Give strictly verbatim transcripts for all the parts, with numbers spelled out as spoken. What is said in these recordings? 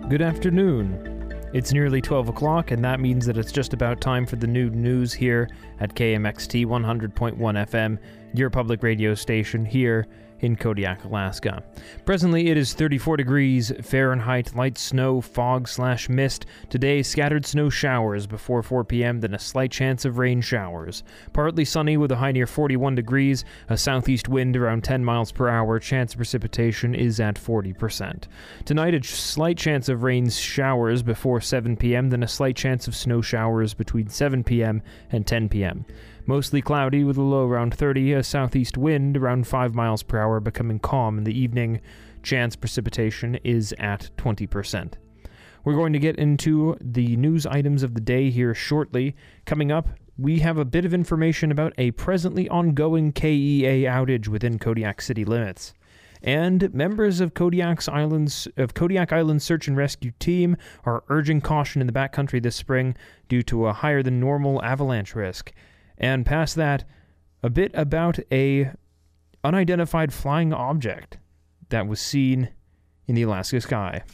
Good afternoon. It's nearly twelve o'clock, and that means that it's just about time for the noon news here at K M X T one hundred point one F M, your public radio station here in Kodiak, Alaska. Presently, it is thirty-four degrees Fahrenheit, light snow, fog slash mist. Today, scattered snow showers before four p.m., then a slight chance of rain showers. Partly sunny with a high near forty-one degrees, a southeast wind around ten miles per hour. Chance of precipitation is at forty percent. Tonight, a slight chance of rain showers before seven p.m., then a slight chance of snow showers between seven p.m. and ten p.m. Mostly cloudy with a low around thirty, a southeast wind around five miles per hour, becoming calm in the evening. Chance precipitation is at twenty percent. We're going to get into the news items of the day here shortly. Coming up, we have a bit of information about a presently ongoing K E A outage within Kodiak city limits. And members of Kodiak's Islands, of Kodiak Island Search and Rescue Team are urging caution in the backcountry this spring due to a higher than normal avalanche risk. And past that, a bit about a unidentified flying object that was seen in the Alaska sky.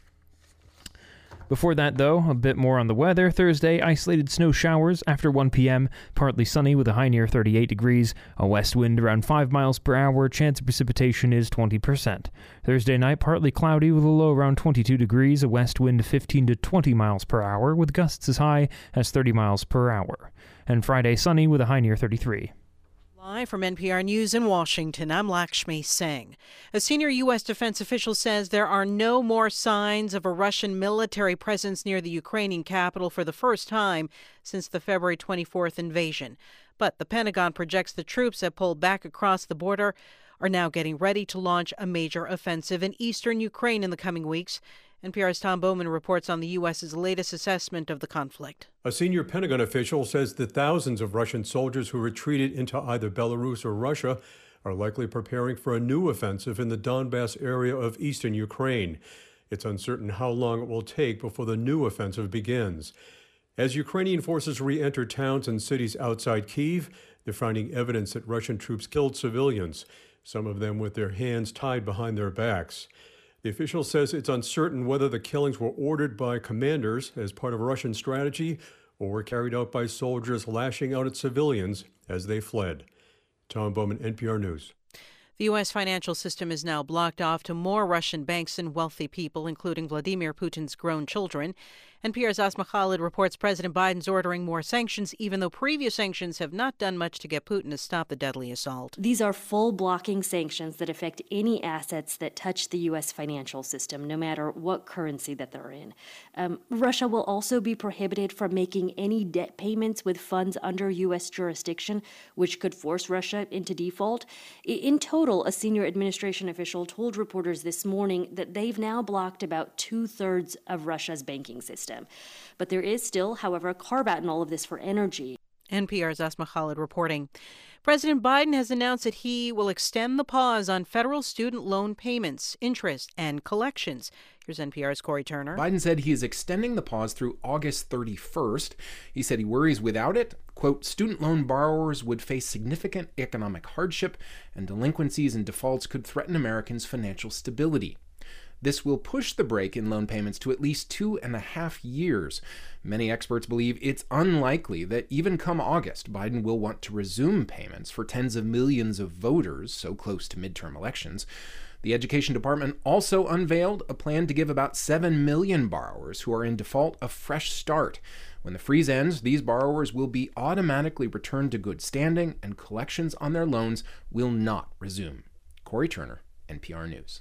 Before that, though, a bit more on the weather. Thursday, isolated snow showers after one p.m., partly sunny with a high near thirty-eight degrees, a west wind around five miles per hour, chance of precipitation is twenty percent. Thursday night, partly cloudy with a low around twenty-two degrees, a west wind fifteen to twenty miles per hour, with gusts as high as thirty miles per hour. And Friday, sunny with a high near thirty-three. Live from N P R News in Washington, I'm Lakshmi Singh. A senior U S defense official says there are no more signs of a Russian military presence near the Ukrainian capital for the first time since the February twenty-fourth invasion. But the Pentagon projects the troops that pulled back across the border are now getting ready to launch a major offensive in eastern Ukraine in the coming weeks. N P R's Tom Bowman reports on the U S's latest assessment of the conflict. A senior Pentagon official says that thousands of Russian soldiers who retreated into either Belarus or Russia are likely preparing for a new offensive in the Donbass area of eastern Ukraine. It's uncertain how long it will take before the new offensive begins. As Ukrainian forces re-enter towns and cities outside Kyiv, they're finding evidence that Russian troops killed civilians, some of them with their hands tied behind their backs. The official says it's uncertain whether the killings were ordered by commanders as part of a Russian strategy or were carried out by soldiers lashing out at civilians as they fled. Tom Bowman, N P R News. The U S financial system is now blocked off to more Russian banks and wealthy people, including Vladimir Putin's grown children. N P R's Asma Khalid reports President Biden's ordering more sanctions, even though previous sanctions have not done much to get Putin to stop the deadly assault. These are full blocking sanctions that affect any assets that touch the U S financial system, no matter what currency that they're in. Um, Russia will also be prohibited from making any debt payments with funds under U S jurisdiction, which could force Russia into default. In total, a senior administration official told reporters this morning that they've now blocked about two-thirds of Russia's banking system. But there is still, however, a carve-out in all of this for energy. N P R's Asma Khalid reporting. President Biden has announced that he will extend the pause on federal student loan payments, interest, and collections. Here's N P R's Corey Turner. Biden said he is extending the pause through August thirty-first. He said he worries without it, quote, student loan borrowers would face significant economic hardship and delinquencies and defaults could threaten Americans' financial stability. This will push the break in loan payments to at least two and a half years. Many experts believe it's unlikely that even come August, Biden will want to resume payments for tens of millions of voters so close to midterm elections. The Education Department also unveiled a plan to give about seven million borrowers who are in default a fresh start. When the freeze ends, these borrowers will be automatically returned to good standing and collections on their loans will not resume. Corey Turner, N P R News.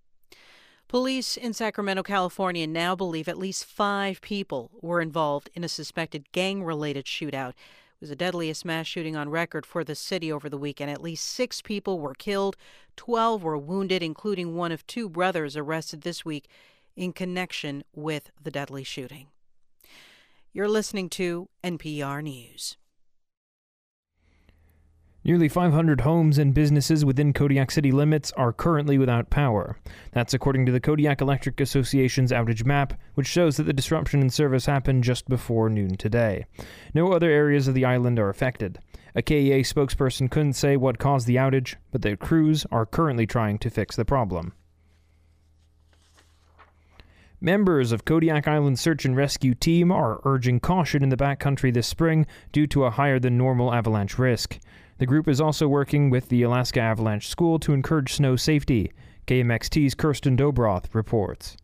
Police in Sacramento, California now believe at least five people were involved in a suspected gang-related shootout. It was the deadliest mass shooting on record for the city over the weekend. At least six people were killed, twelve were wounded, including one of two brothers arrested this week in connection with the deadly shooting. You're listening to N P R News. Nearly five hundred homes and businesses within Kodiak city limits are currently without power. That's according to the Kodiak Electric Association's outage map, which shows that the disruption in service happened just before noon today. No other areas of the island are affected. A K E A spokesperson couldn't say what caused the outage, but their crews are currently trying to fix the problem. Members of Kodiak Island Search and Rescue Team are urging caution in the backcountry this spring due to a higher than normal avalanche risk. The group is also working with the Alaska Avalanche School to encourage snow safety. K M X T's Kirsten Dobroth reports.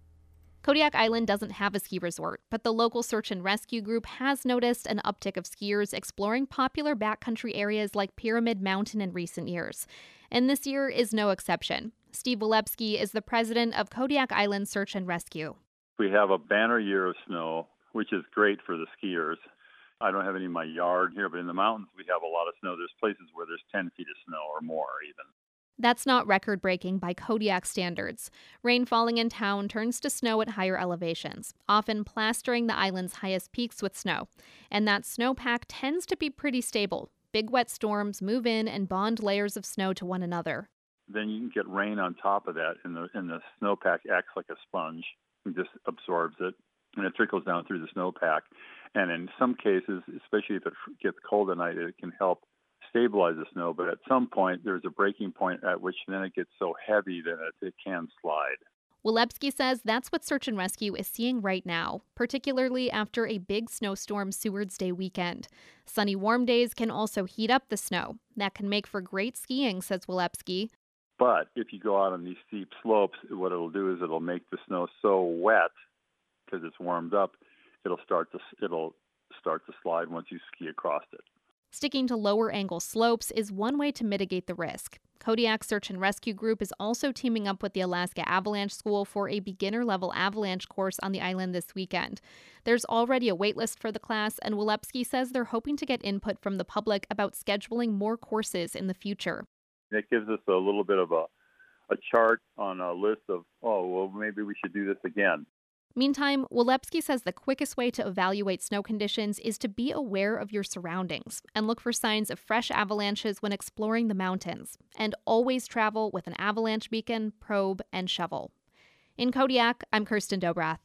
Kodiak Island doesn't have a ski resort, but the local search and rescue group has noticed an uptick of skiers exploring popular backcountry areas like Pyramid Mountain in recent years. And this year is no exception. Steve Wolepski is the president of Kodiak Island Search and Rescue. We have a banner year of snow, which is great for the skiers. I don't have any in my yard here, but in the mountains we have a lot of snow. There's places where there's ten feet of snow or more even. That's not record-breaking by Kodiak standards. Rain falling in town turns to snow at higher elevations, often plastering the island's highest peaks with snow. And that snowpack tends to be pretty stable. Big wet storms move in and bond layers of snow to one another. Then you can get rain on top of that, and the, and the snowpack acts like a sponge. It just absorbs it, and it trickles down through the snowpack. And in some cases, especially if it gets cold at night, it can help stabilize the snow, but at some point there's a breaking point at which then it gets so heavy that it, it can slide. Wolepski says that's what Search and Rescue is seeing right now, particularly after a big snowstorm Seward's Day weekend. Sunny, warm days can also heat up the snow. That can make for great skiing, says Wolepski. But if you go out on these steep slopes, what it'll do is it'll make the snow so wet because it's warmed up, it'll start to it'll start to slide once you ski across it. Sticking to lower angle slopes is one way to mitigate the risk. Kodiak Search and Rescue Group is also teaming up with the Alaska Avalanche School for a beginner-level avalanche course on the island this weekend. There's already a waitlist for the class, and Wolepski says they're hoping to get input from the public about scheduling more courses in the future. It gives us a little bit of a, a chart on a list of, oh, well, maybe we should do this again. Meantime, Wolepski says the quickest way to evaluate snow conditions is to be aware of your surroundings and look for signs of fresh avalanches when exploring the mountains, and always travel with an avalanche beacon, probe, and shovel. In Kodiak, I'm Kirsten Dobroth.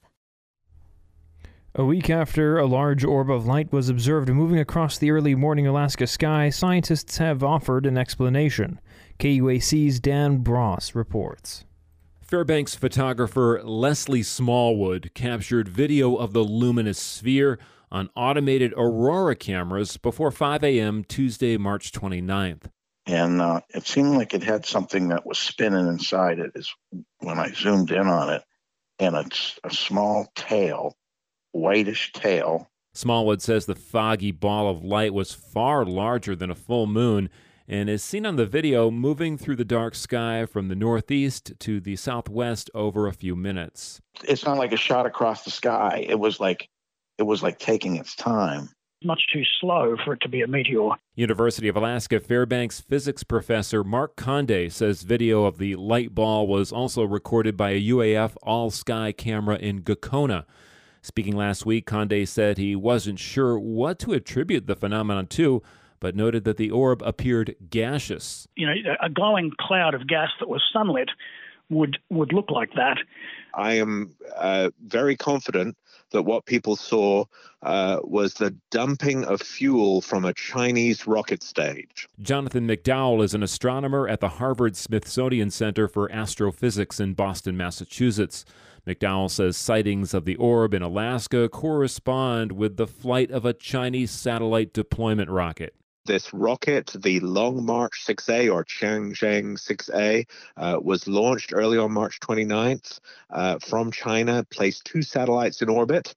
A week after a large orb of light was observed moving across the early morning Alaska sky, scientists have offered an explanation. K U A C's Dan Bross reports. Fairbanks photographer Leslie Smallwood captured video of the luminous sphere on automated Aurora cameras before five a.m. Tuesday, March twenty-ninth. And uh, it seemed like it had something that was spinning inside it is when I zoomed in on it, and it's a small tail, whitish tail. Smallwood says the foggy ball of light was far larger than a full moon and is seen on the video moving through the dark sky from the northeast to the southwest over a few minutes. It's not like a shot across the sky. It was like it was like taking its time. Much too slow for it to be a meteor. University of Alaska Fairbanks physics professor Mark Conde says video of the light ball was also recorded by a U A F all-sky camera in Gakona. Speaking last week, Conde said he wasn't sure what to attribute the phenomenon to, but noted that the orb appeared gaseous. You know, a glowing cloud of gas that was sunlit would would look like that. I am uh, very confident that what people saw uh, was the dumping of fuel from a Chinese rocket stage. Jonathan McDowell is an astronomer at the Harvard Smithsonian Center for Astrophysics in Boston, Massachusetts. McDowell says sightings of the orb in Alaska correspond with the flight of a Chinese satellite deployment rocket. This rocket, the Long March six A or Changzheng six A, uh, was launched early on March twenty-ninth uh, from China, placed two satellites in orbit,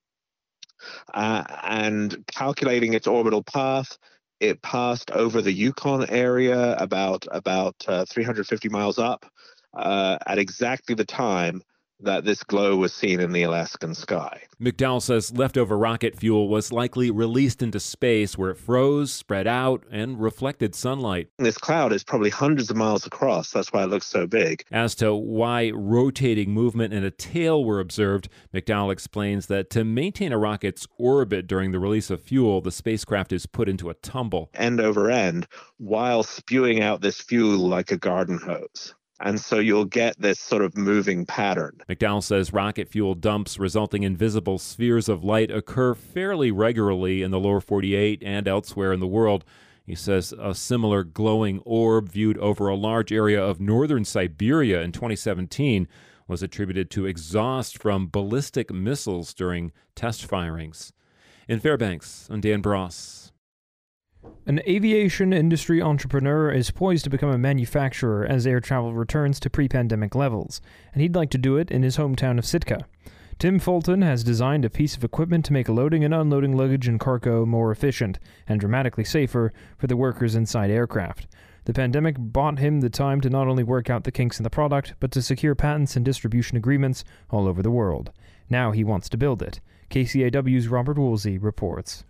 uh, and calculating its orbital path, it passed over the Yukon area about, about uh, three hundred fifty miles up uh, at exactly the time that this glow was seen in the Alaskan sky. McDowell says leftover rocket fuel was likely released into space where it froze, spread out, and reflected sunlight. This cloud is probably hundreds of miles across. That's why it looks so big. As to why rotating movement and a tail were observed, McDowell explains that to maintain a rocket's orbit during the release of fuel, the spacecraft is put into a tumble. End over end, while spewing out this fuel like a garden hose. And so you'll get this sort of moving pattern. McDowell says rocket fuel dumps resulting in visible spheres of light occur fairly regularly in the lower forty-eight and elsewhere in the world. He says a similar glowing orb viewed over a large area of northern Siberia in twenty seventeen was attributed to exhaust from ballistic missiles during test firings. In Fairbanks, I'm Dan Bross. An aviation industry entrepreneur is poised to become a manufacturer as air travel returns to pre-pandemic levels, and he'd like to do it in his hometown of Sitka. Tim Fulton has designed a piece of equipment to make loading and unloading luggage and cargo more efficient and dramatically safer for the workers inside aircraft. The pandemic bought him the time to not only work out the kinks in the product, but to secure patents and distribution agreements all over the world. Now he wants to build it. K C A W's Robert Woolsey reports.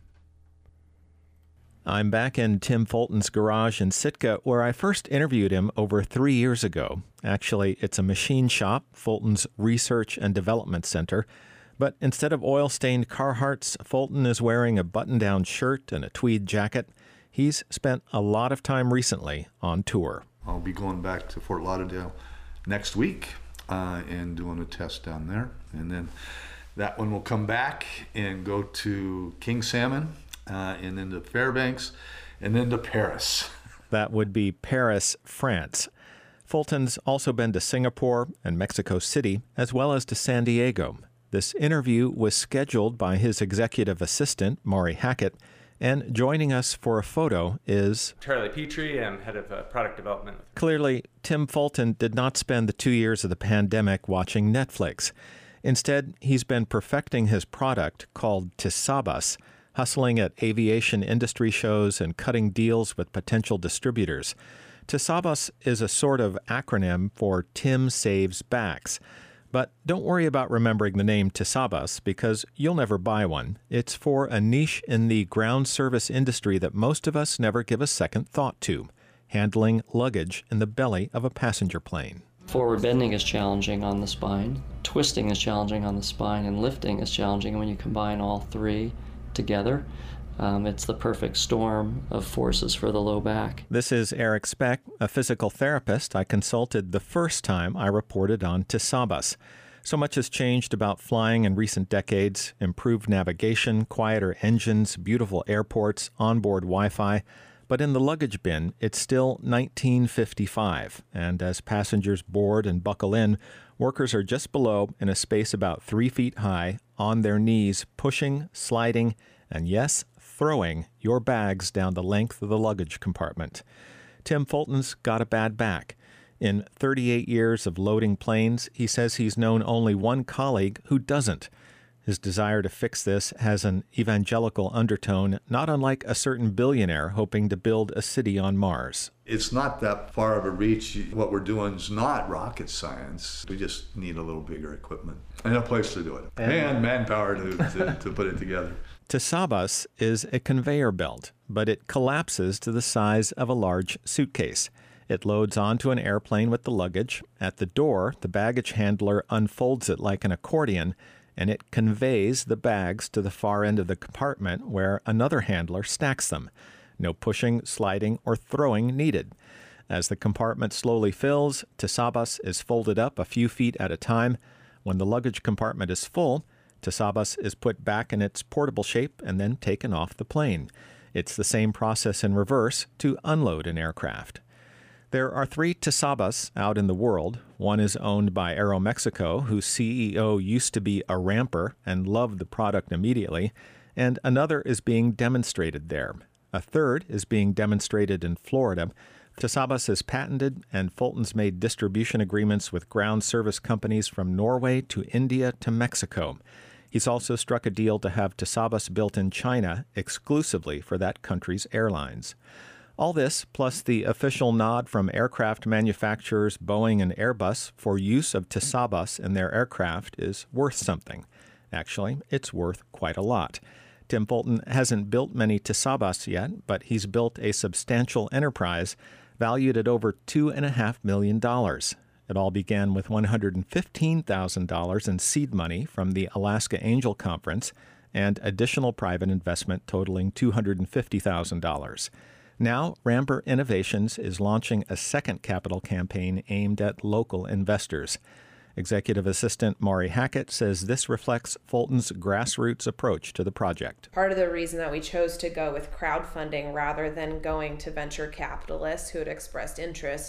I'm back in Tim Fulton's garage in Sitka, where I first interviewed him over three years ago. Actually, it's a machine shop, Fulton's Research and Development Center. But instead of oil-stained Carhartts, Fulton is wearing a button-down shirt and a tweed jacket. He's spent a lot of time recently on tour. I'll be going back to Fort Lauderdale next week uh, and doing a test down there. And then that one will come back and go to King Salmon, uh, and then to Fairbanks, and then to Paris. That would be Paris, France. Fulton's also been to Singapore and Mexico City, as well as to San Diego. This interview was scheduled by his executive assistant, Maury Hackett, and joining us for a photo is Charlie Petrie. I'm head of uh, product development. Clearly, Tim Fulton did not spend the two years of the pandemic watching Netflix. Instead, he's been perfecting his product called Tisabas, hustling at aviation industry shows and cutting deals with potential distributors. Tisabas is a sort of acronym for Tim Saves Backs. But don't worry about remembering the name Tisabas, because you'll never buy one. It's for a niche in the ground service industry that most of us never give a second thought to, handling luggage in the belly of a passenger plane. Forward bending is challenging on the spine, twisting is challenging on the spine, and lifting is challenging. And when you combine all three together, Um, it's the perfect storm of forces for the low back. This is Eric Speck, a physical therapist I consulted the first time I reported on Tisabas. So much has changed about flying in recent decades: improved navigation, quieter engines, beautiful airports, onboard Wi-Fi. But in the luggage bin, it's still nineteen fifty-five, and as passengers board and buckle in, workers are just below in a space about three feet high, on their knees, pushing, sliding, and yes, throwing your bags down the length of the luggage compartment. Tim Fulton's got a bad back. In thirty-eight years of loading planes, he says he's known only one colleague who doesn't. His desire to fix this has an evangelical undertone, not unlike a certain billionaire hoping to build a city on Mars. It's not that far of a reach. What we're doing is not rocket science. We just need a little bigger equipment and a place to do it, and, and manpower to, to, to put it together. Tisabas is a conveyor belt, but it collapses to the size of a large suitcase. It loads onto an airplane with the luggage. At the door, the baggage handler unfolds it like an accordion, and it conveys the bags to the far end of the compartment where another handler stacks them. No pushing, sliding, or throwing needed. As the compartment slowly fills, Tisabas is folded up a few feet at a time. When the luggage compartment is full, Tisabas is put back in its portable shape and then taken off the plane. It's the same process in reverse to unload an aircraft. There are three Tisabas out in the world. One is owned by Aeromexico, whose C E O used to be a ramper and loved the product immediately, and another is being demonstrated there. A third is being demonstrated in Florida. Tisabas is patented, and Fulton's made distribution agreements with ground service companies from Norway to India to Mexico. He's also struck a deal to have Tisabas built in China exclusively for that country's airlines. All this, plus the official nod from aircraft manufacturers Boeing and Airbus for use of Tisabas in their aircraft, is worth something. Actually, it's worth quite a lot. Tim Fulton hasn't built many Tisabas yet, but he's built a substantial enterprise valued at over two point five million dollars. It all began with one hundred fifteen thousand dollars in seed money from the Alaska Angel Conference and additional private investment totaling two hundred fifty thousand dollars. Now, Ramper Innovations is launching a second capital campaign aimed at local investors. Executive Assistant Maury Hackett says this reflects Fulton's grassroots approach to the project. Part of the reason that we chose to go with crowdfunding rather than going to venture capitalists who had expressed interest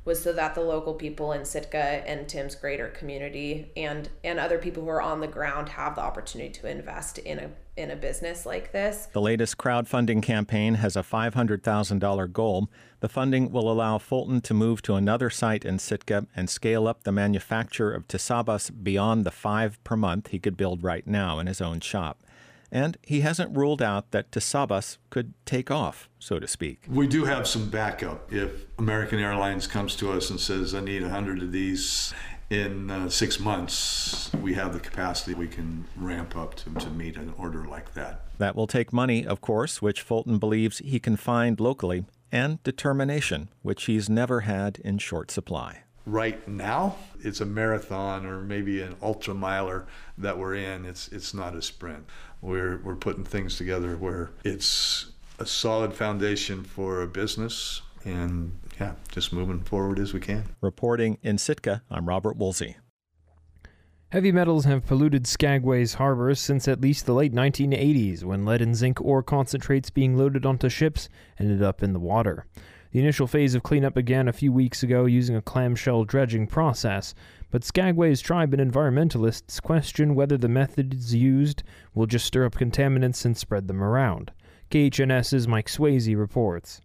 was so that the local people in Sitka and Tim's greater community and and other people who are on the ground have the opportunity to invest in a in a business like this. The latest crowdfunding campaign has a five hundred thousand dollars goal. The funding will allow Fulton to move to another site in Sitka and scale up the manufacture of Tisabas beyond the five per month he could build right now in his own shop. And he hasn't ruled out that Tisabas could take off, so to speak. We do have some backup. If American Airlines comes to us and says, I need one hundred of these in uh, six months, we have the capacity we can ramp up to, to meet an order like that. That will take money, of course, which Fulton believes he can find locally, and determination, which he's never had in short supply. Right now, it's a marathon or maybe an ultra miler that we're in. It's it's not a sprint. We're we're putting things together where it's a solid foundation for a business, and yeah, just moving forward as we can. Reporting in Sitka, I'm Robert Woolsey. Heavy metals have polluted Skagway's harbor since at least the late nineteen eighties, when lead and zinc ore concentrates being loaded onto ships ended up in the water. The initial phase of cleanup began a few weeks ago using a clamshell dredging process, but Skagway's tribe and environmentalists question whether the methods used will just stir up contaminants and spread them around. KHNS's Mike Swayze reports.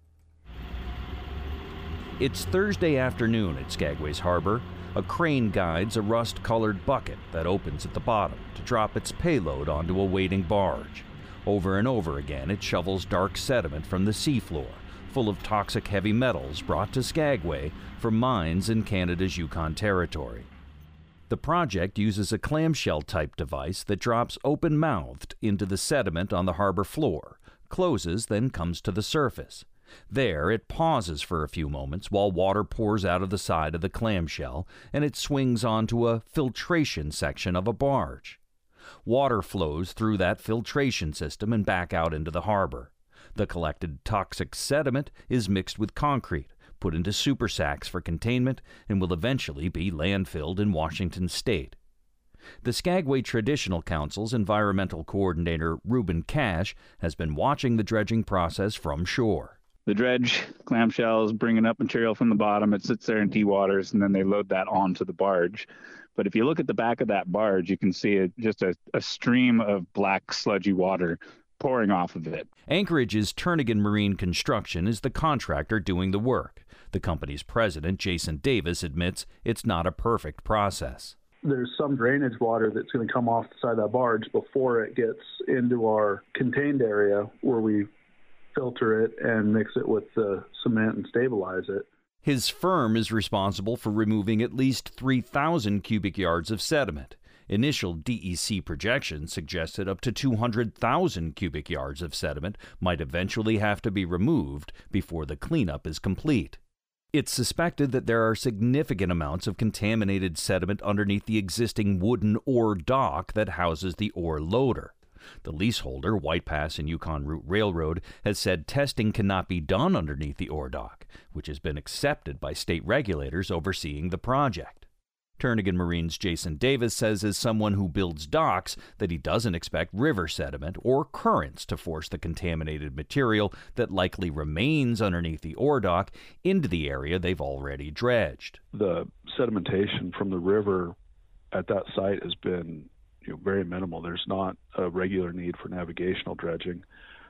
It's Thursday afternoon at Skagway's harbor. A crane guides a rust-colored bucket that opens at the bottom to drop its payload onto a waiting barge. Over and over again, it shovels dark sediment from the seafloor, full of toxic heavy metals brought to Skagway from mines in Canada's Yukon Territory. The project uses a clamshell-type device that drops open-mouthed into the sediment on the harbor floor, closes, then comes to the surface. There, it pauses for a few moments while water pours out of the side of the clamshell, and it swings onto a filtration section of a barge. Water flows through that filtration system and back out into the harbor. The collected toxic sediment is mixed with concrete, put into super sacks for containment, and will eventually be landfilled in Washington state. The Skagway Traditional Council's environmental coordinator, Reuben Cash, has been watching the dredging process from shore. The dredge clamshell is bringing up material from the bottom. It sits there in de-waters, and then they load that onto the barge. But if you look at the back of that barge, you can see a, just a, a stream of black, sludgy water pouring off of it. Anchorage's Turnagain Marine Construction is the contractor doing the work. The company's president, Jason Davis, admits it's not a perfect process. There's some drainage water that's going to come off the side of that barge before it gets into our contained area where we filter it and mix it with the cement and stabilize it. His firm is responsible for removing at least three thousand cubic yards of sediment. Initial D E C projections suggested up to two hundred thousand cubic yards of sediment might eventually have to be removed before the cleanup is complete. It's suspected that there are significant amounts of contaminated sediment underneath the existing wooden ore dock that houses the ore loader. The leaseholder, White Pass and Yukon Route Railroad, has said testing cannot be done underneath the ore dock, which has been accepted by state regulators overseeing the project. Turnagain Marine's Jason Davis says as someone who builds docks that he doesn't expect river sediment or currents to force the contaminated material that likely remains underneath the ore dock into the area they've already dredged. The sedimentation from the river at that site has been you know, very minimal. There's not a regular need for navigational dredging.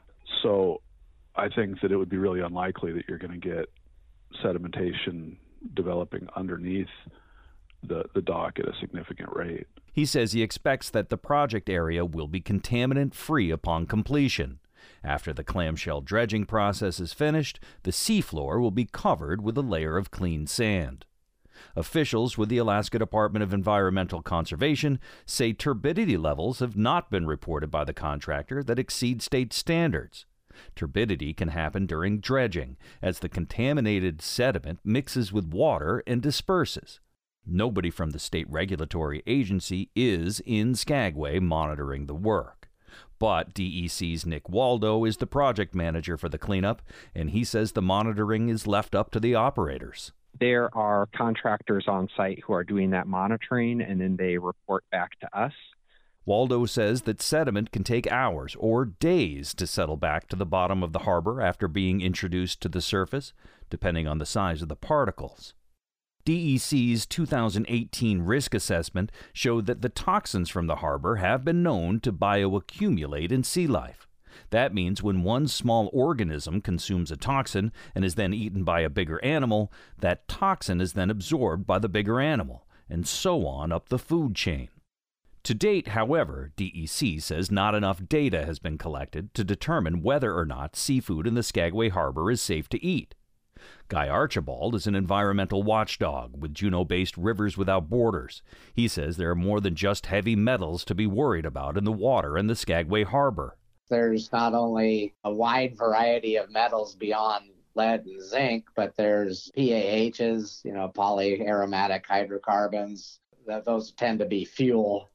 So I think that it would be really unlikely that you're going to get sedimentation developing underneath the, the dock at a significant rate. He says he expects that the project area will be contaminant-free upon completion. After the clamshell dredging process is finished, the seafloor will be covered with a layer of clean sand. Officials with the Alaska Department of Environmental Conservation say turbidity levels have not been reported by the contractor that exceed state standards. Turbidity can happen during dredging, as the contaminated sediment mixes with water and disperses. Nobody from the state regulatory agency is in Skagway monitoring the work. But D E C's Nick Waldo is the project manager for the cleanup, and he says the monitoring is left up to the operators. There are contractors on site who are doing that monitoring, and then they report back to us. Waldo says that sediment can take hours or days to settle back to the bottom of the harbor after being introduced to the surface, depending on the size of the particles. D E C's two thousand eighteen risk assessment showed that the toxins from the harbor have been known to bioaccumulate in sea life. That means when one small organism consumes a toxin and is then eaten by a bigger animal, that toxin is then absorbed by the bigger animal, and so on up the food chain. To date, however, D E C says not enough data has been collected to determine whether or not seafood in the Skagway Harbor is safe to eat. Guy Archibald is an environmental watchdog with Juneau-based Rivers Without Borders. He says there are more than just heavy metals to be worried about in the water in the Skagway Harbor. There's not only a wide variety of metals beyond lead and zinc, but there's P A Hs, you know, polyaromatic hydrocarbons. Those tend to be fuel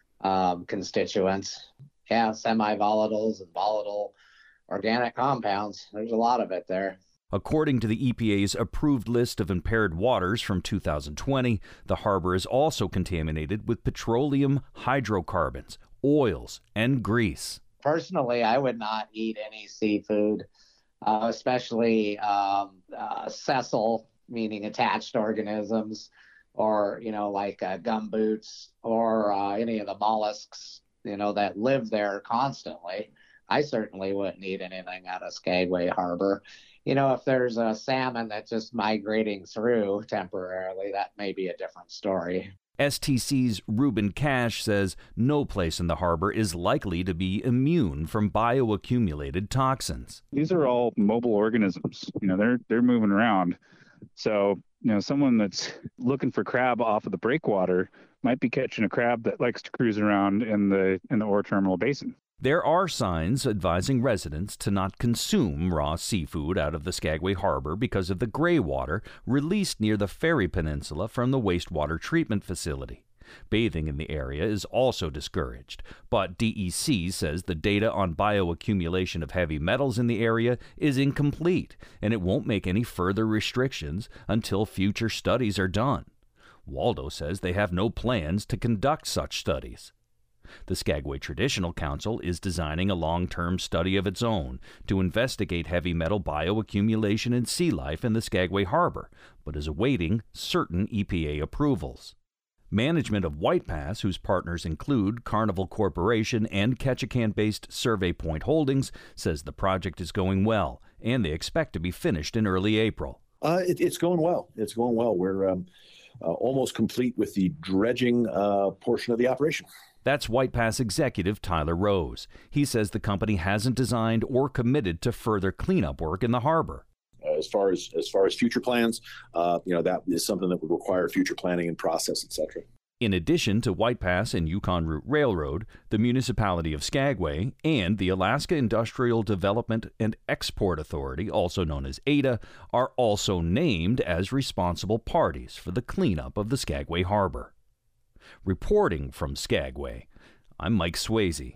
um, constituents. Yeah, semi-volatiles and volatile organic compounds. There's a lot of it there. According to the E P A's approved list of impaired waters from two thousand twenty, the harbor is also contaminated with petroleum hydrocarbons, oils, and grease. Personally, I would not eat any seafood, uh, especially um, uh, sessile, meaning attached organisms, or, you know, like uh, gumboots or uh, any of the mollusks, you know, that live there constantly. I certainly wouldn't eat anything out of Skagway Harbor. You know, if there's a salmon that's just migrating through temporarily, that may be a different story. S T C's Ruben Cash says no place in the harbor is likely to be immune from bioaccumulated toxins. These are all mobile organisms. You know, they're they're moving around. So, you know, someone that's looking for crab off of the breakwater might be catching a crab that likes to cruise around in the in the ore terminal basin. There are signs advising residents to not consume raw seafood out of the Skagway Harbor because of the gray water released near the Ferry Peninsula from the wastewater treatment facility. Bathing in the area is also discouraged, but D E C says the data on bioaccumulation of heavy metals in the area is incomplete, and it won't make any further restrictions until future studies are done. Waldo says they have no plans to conduct such studies. The Skagway Traditional Council is designing a long-term study of its own to investigate heavy metal bioaccumulation in sea life in the Skagway Harbor, but is awaiting certain E P A approvals. Management of White Pass, whose partners include Carnival Corporation and Ketchikan-based Survey Point Holdings, says the project is going well, and they expect to be finished in early April. Uh, it, it's going well. It's going well. We're um, uh, almost complete with the dredging uh, portion of the operation. That's White Pass executive Tyler Rose. He says the company hasn't designed or committed to further cleanup work in the harbor. Uh, as far as as far as future plans, uh, you know, that is something that would require future planning and process, et cetera. In addition to White Pass and Yukon Route Railroad, the municipality of Skagway and the Alaska Industrial Development and Export Authority, also known as A D A, are also named as responsible parties for the cleanup of the Skagway Harbor. Reporting from Skagway, I'm Mike Swayze.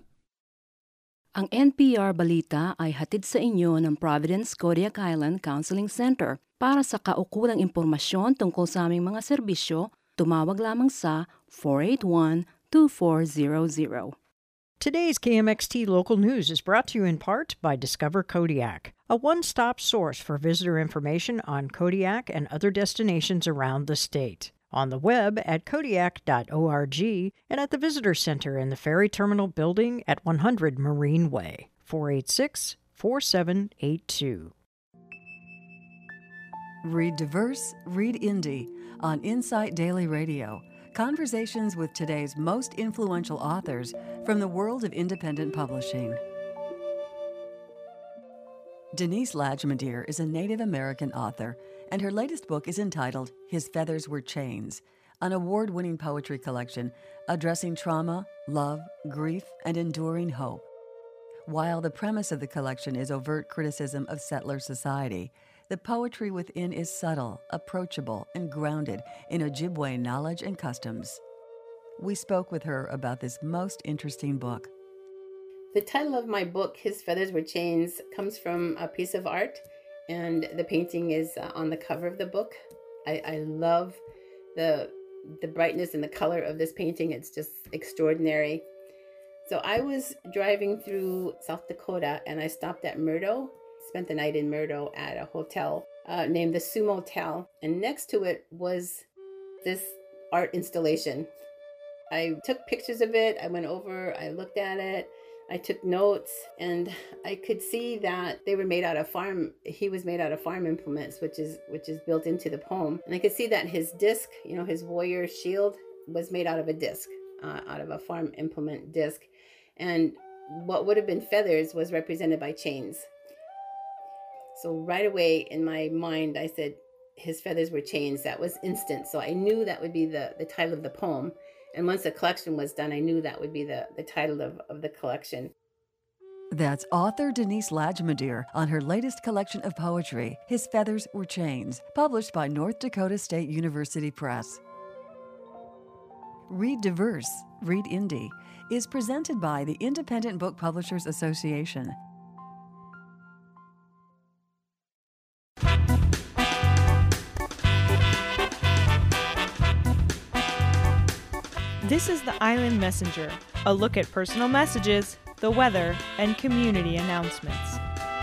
Ang N P R Balita ay hatid sa inyo ng Providence Kodiak Island Counseling Center. Para sa kaukulang impormasyon tungkol sa aming mga serbisyo, tumawag lamang sa four eight one, two four zero zero. Today's K M X T Local News is brought to you in part by Discover Kodiak, a one-stop source for visitor information on Kodiak and other destinations around the state. On the web at kodiak dot org and at the Visitor Center in the Ferry Terminal Building at one hundred Marine Way, four eight six, four seven eight two. Read diverse, read indie on Insight Daily Radio. Conversations with today's most influential authors from the world of independent publishing. Denise Lajmadier is a Native American author, and her latest book is entitled His Feathers Were Chains, an award-winning poetry collection addressing trauma, love, grief, and enduring hope. While the premise of the collection is overt criticism of settler society, the poetry within is subtle, approachable, and grounded in Ojibwe knowledge and customs. We spoke with her about this most interesting book. The title of my book, His Feathers Were Chains, comes from a piece of art, and the painting is uh, on the cover of the book. I, I love the the brightness and the color of this painting. It's just extraordinary. So I was driving through South Dakota and I stopped at Murdo, spent the night in Murdo at a hotel uh, named the Sioux Motel. And next to it was this art installation. I took pictures of it. I went over, I looked at it. I took notes, and I could see that they were made out of farm. He was made out of farm implements, which is which is built into the poem. And I could see that his disc, you know, his warrior shield was made out of a disc, uh, out of a farm implement disc. And what would have been feathers was represented by chains. So right away in my mind, I said, his feathers were chains. That was instant. So I knew that would be the, the title of the poem. And once the collection was done, I knew that would be the, the title of, of the collection. That's author Denise Lajmadier on her latest collection of poetry, His Feathers Were Chains, published by North Dakota State University Press. Read Diverse, Read Indie is presented by the Independent Book Publishers Association. This is the Island Messenger, a look at personal messages, the weather, and community announcements.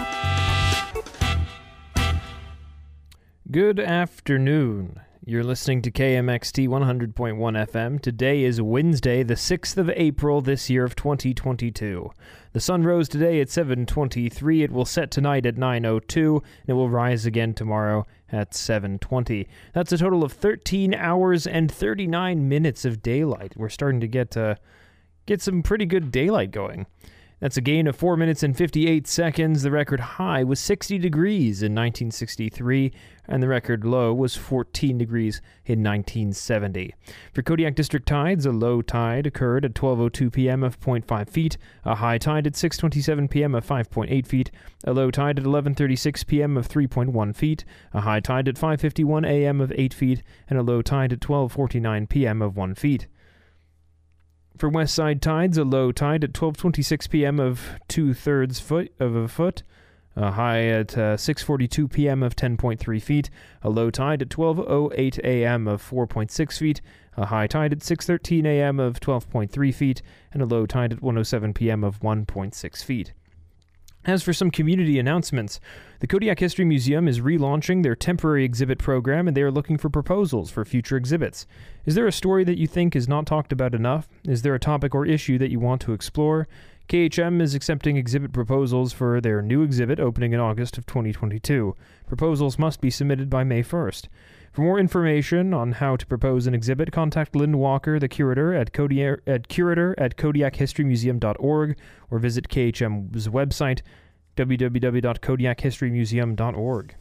Good afternoon. You're listening to K M X T one hundred point one F M. Today is Wednesday, the sixth of April, this year of twenty twenty-two. The sun rose today at seven twenty-three. It will set tonight at nine oh two, and it will rise again tomorrow at seven twenty. That's a total of thirteen hours and thirty-nine minutes of daylight. We're starting to get uh, get some pretty good daylight going. That's a gain of four minutes and fifty-eight seconds. The record high was sixty degrees in nineteen sixty-three, and the record low was fourteen degrees in nineteen seventy. For Kodiak District tides, a low tide occurred at twelve oh two p.m. of zero point five feet, a high tide at six twenty-seven p.m. of five point eight feet, a low tide at eleven thirty-six p.m. of three point one feet, a high tide at five fifty-one a.m. of eight feet, and a low tide at twelve forty-nine p.m. of one feet. For west side tides, a low tide at twelve twenty-six p.m. of two-thirds foot of a foot, a high at uh, six forty-two p.m. of ten point three feet, a low tide at twelve oh eight a.m. of four point six feet, a high tide at six thirteen a.m. of twelve point three feet, and a low tide at one oh seven p.m. of one point six feet. As for some community announcements, the Kodiak History Museum is relaunching their temporary exhibit program, and they are looking for proposals for future exhibits. Is there a story that you think is not talked about enough? Is there a topic or issue that you want to explore? K H M is accepting exhibit proposals for their new exhibit opening in August of twenty twenty-two. Proposals must be submitted by May first. For more information on how to propose an exhibit, contact Lynn Walker, the curator at, Kodiak, at curator at kodiak history museum dot org, or visit K H M's website, w w w dot kodiak history museum dot org.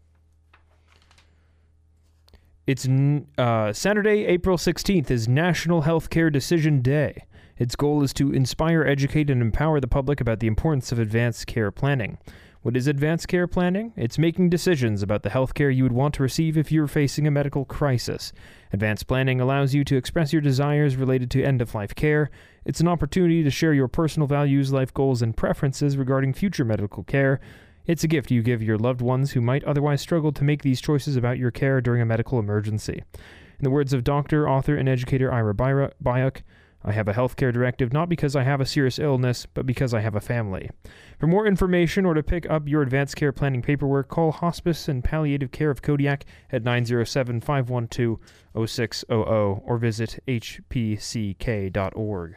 It's uh, Saturday, April sixteenth is National Healthcare Decision Day. Its goal is to inspire, educate, and empower the public about the importance of advanced care planning. What is advanced care planning? It's making decisions about the health care you would want to receive if you're facing a medical crisis. Advanced planning allows you to express your desires related to end-of-life care. It's an opportunity to share your personal values, life goals, and preferences regarding future medical care. It's a gift you give your loved ones who might otherwise struggle to make these choices about your care during a medical emergency. In the words of doctor, author, and educator Ira Byock, I have a healthcare directive not because I have a serious illness, but because I have a family. For more information or to pick up your advanced care planning paperwork, call Hospice and Palliative Care of Kodiak at nine oh seven, five one two, oh six hundred or visit h p c k dot org.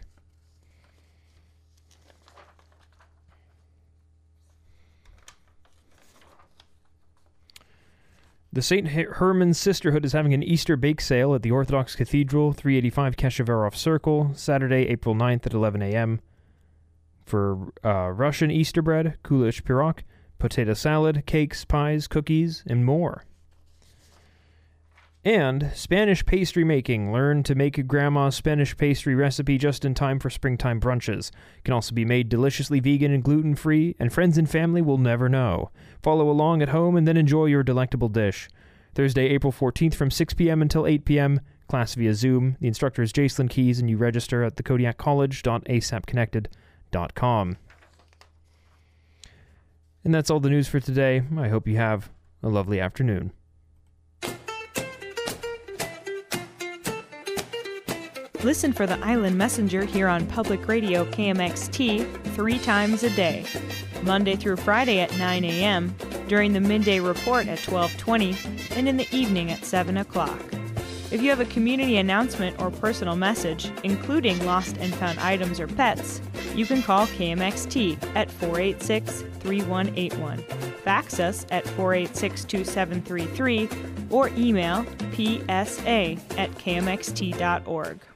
The Saint Herman Sisterhood is having an Easter bake sale at the Orthodox Cathedral, three eighty-five Keshevarov Circle, Saturday, April ninth at eleven a.m. For uh, Russian Easter bread, kulish pirog, potato salad, cakes, pies, cookies, and more. And Spanish pastry making. Learn to make grandma's Spanish pastry recipe just in time for springtime brunches. It can also be made deliciously vegan and gluten-free, and friends and family will never know. Follow along at home and then enjoy your delectable dish. Thursday, April fourteenth from six p.m. until eight p.m. Class via Zoom. The instructor is Jacelyn Keys, and you register at the kodiak college dot a s a p connected dot com. And that's all the news for today. I hope you have a lovely afternoon. Listen for the Island Messenger here on Public Radio K M X T three times a day, Monday through Friday at nine a.m., during the midday report at twelve twenty, and in the evening at seven o'clock. If you have a community announcement or personal message, including lost and found items or pets, you can call K M X T at four eight six, three one eight one, fax us at four eight six, two seven three three, or email p s a at k m x t dot org.